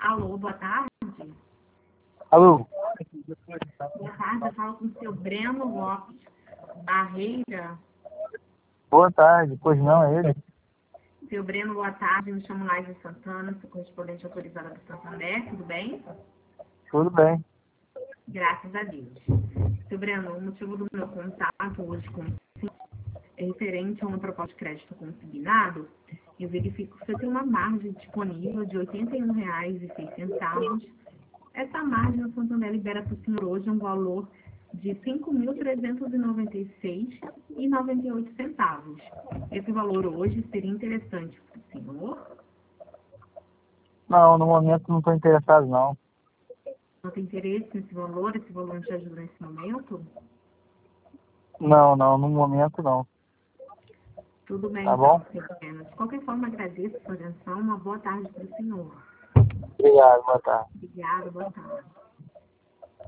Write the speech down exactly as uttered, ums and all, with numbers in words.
Alô, boa tarde. Alô? Boa tarde, eu falo com o seu Breno Lopes Barreira. Boa tarde, pois não, é ele? Seu Breno, boa tarde, me chamo Laís Santana, sou correspondente autorizada do Santander, tudo bem? Tudo bem. Graças a Deus. Seu Breno, o motivo do meu contato hoje com você é referente a uma proposta de crédito consignado. Eu verifico que você tem uma margem disponível de oitenta e um reais e seis centavos. Essa margem, o Santander libera para o senhor hoje um valor de cinco mil trezentos e noventa e seis reais e noventa e oito centavos. Esse valor hoje seria interessante para o senhor? Não, no momento não estou interessado, não. Não tem interesse nesse valor? Esse valor não te ajuda nesse momento? Não, não, no momento não. Tudo bem, Tá bom? então, seu Breno. De qualquer forma, agradeço a sua atenção. Uma boa tarde para o senhor. Obrigado, boa tarde. Obrigada, boa tarde.